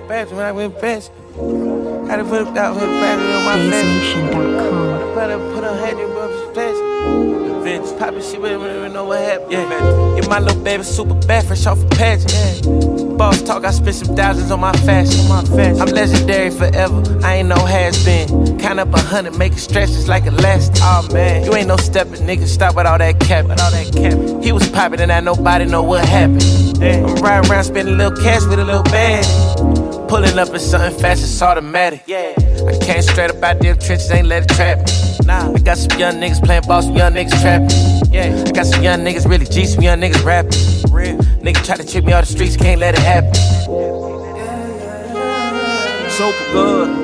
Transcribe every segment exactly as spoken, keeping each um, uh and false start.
bathroom when I went fast. Had to put it out with the family on my face. Better put a hundred bucks fast. Bitch, poppin' shit, we don't even know what happened. Yeah, yeah, my little baby super bad, fresh off a pageant. Yeah. Boss talk, I spent some thousands on my fashion. On my fashion. I'm legendary forever, I ain't no has-been. Count up a hundred, make it stretch just like elastic. Oh man, you ain't no steppin', nigga, stop with all that cap. With all that cap. He was poppin' and now nobody know what happened. Yeah. I'm riding around spending a little cash with a little bag. Pulling up in something fast, it's automatic. Yeah. I came straight up out them trenches, ain't let it trap me. Nah. I got some young niggas playing ball, some young niggas trapping. Yeah. I got some young niggas really G, some young niggas rapping. Real. Nigga try to trick me off the streets, can't let it happen. Super good.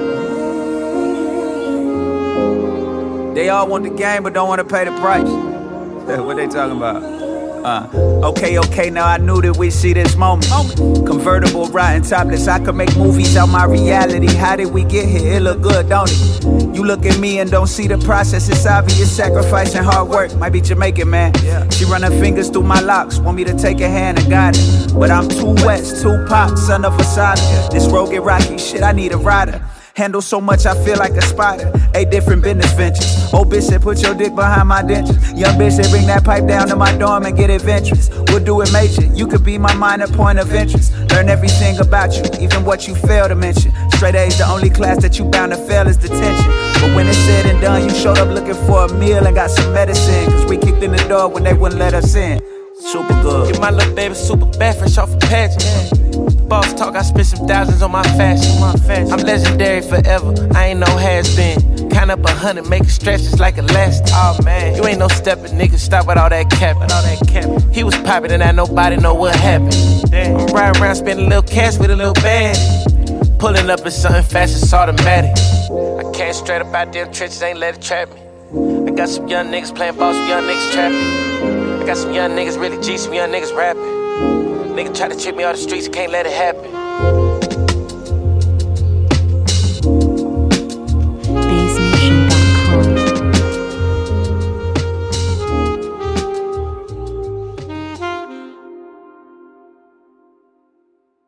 They all want the game, but don't want to pay the price. What they talking about? Uh, okay, okay, now I knew that we'd see this moment. Convertible, riding topless, I could make movies out my reality. How did we get here? It look good, don't it? You look at me and don't see the process. It's obvious, sacrifice and hard work. Might be Jamaican, man. She run her fingers through my locks, want me to take her hand and guide it. But I'm too west, too pop, son of a side. This road get rocky, shit, I need a rider. Handle so much, I feel like a spider. Eight different business ventures. Old bitch said, put your dick behind my dentures. Young bitch said, bring that pipe down to my dorm and get adventurous. We'll do it major. You could be my minor point of interest. Learn everything about you, even what you fail to mention. Straight A's, the only class that you bound to fail is detention. But when it's said and done, you showed up looking for a meal and got some medicine. Cause we kicked in the door when they wouldn't let us in. Super good. Yeah, my little baby super bad, fresh off a pageant. Yeah. Boss talk, I spent some thousands on my fashion. My fashion. I'm legendary forever, I ain't no has-been. Count up a hundred, make it stretch just like elastic. Oh man, you ain't no steppin', nigga, stop with all that cap. With all that cap. He was poppin' and now nobody know what happened. Damn. I'm riding around spending a little cash with a little bag. Pulling up in something fast, it's automatic. I came straight up out them trenches, ain't let it trap me. I got some young niggas playing ball, some young niggas trapping. I got some young niggas really G, some young niggas rapping. Nigga try to trick me off the streets, can't let it happen.